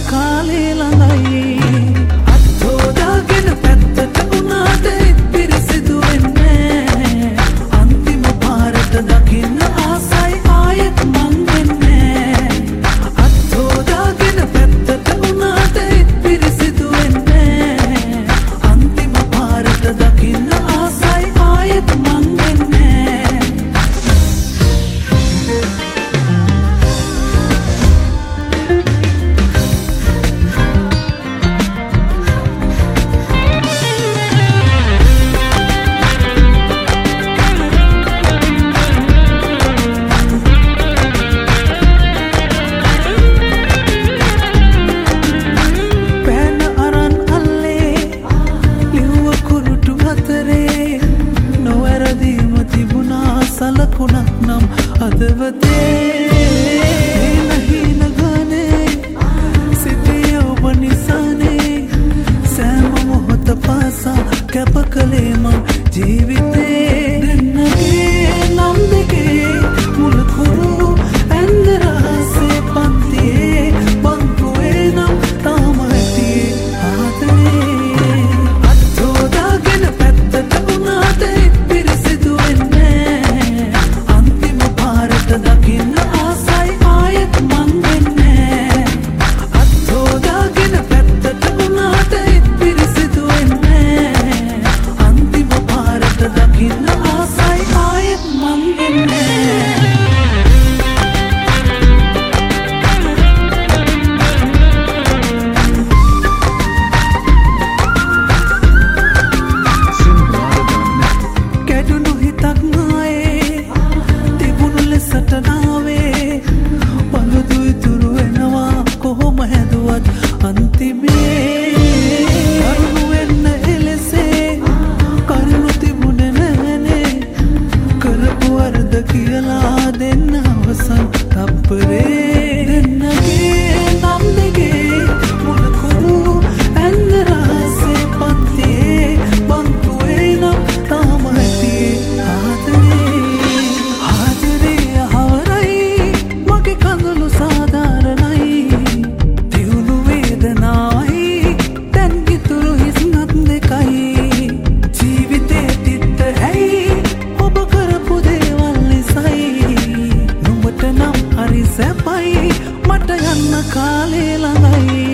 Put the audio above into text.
කාලේ ළඟයි අත්හොදාගෙන පැත්තට උනාට පිරිසිදු වෙන්නේ අන්තිම පාරට දකින්න ආසයි ආයෙත් මං වෙන්නේ අත්හොදාගෙන පැත්තට උනාට පිරිසිදු වෙන්නේ අන්තිම පාරට දකින්න ආසයි ආයෙත් මං වෙන්නේ සලකුණක් නම් හදවතේ නැහින ගානේ සිටිය ඔබ නිසානේ සෑම මොහොත පාසා කැප කළේ මං ජීවිතේ දෙන්නගේ නම් දෙකේ මුල කුරු ඇන්ද රහසේ පන්තියේ බංකුවේ නම් තාම ඇතියේ ආදරේ අත්හොදාගෙන පැත්තට උනාට පිරිසිදු වෙන්නේ දකින්න ආසයි ආයෙත් මං වෙන්නේ අත්හොදාගෙන පැත්තට උනාට පිරිසිදු වෙන්නේ අන්තිම පාරට දකින්න ආසයි ආයෙත් මං වෙන්නේ කැඩුණු හිතක් මායේ තිබුණු ලෙසට නාවේ පළුදු ඉතුරු වෙනවා කොහොම හැදුවත් අන්තිමේ කරුණු වෙන්න එලෙසේ කරුණු තිබුණේ නැහනේ කරපු වරද කියලා දෙන්න අවසන් තප්පරේ දෙන්නගේ නම් දෙකේ මුල කුරු ඇන්ද රහසේ පන්තියේ බංකුවේ නම් තාම ඇතියේ ආදරේ හවරයි මගේ කඳුළු සාධාරණයි දියුණු වේදනාවයි දැන් ඉතුරු හිස්නත් දෙකයි ජීවිතේ තිත්ත ඇයි ඔබ කරපු දේවල් නිසයි නුඹට නම් හරි සැපයි මට යන්න කාලේ ළඟයි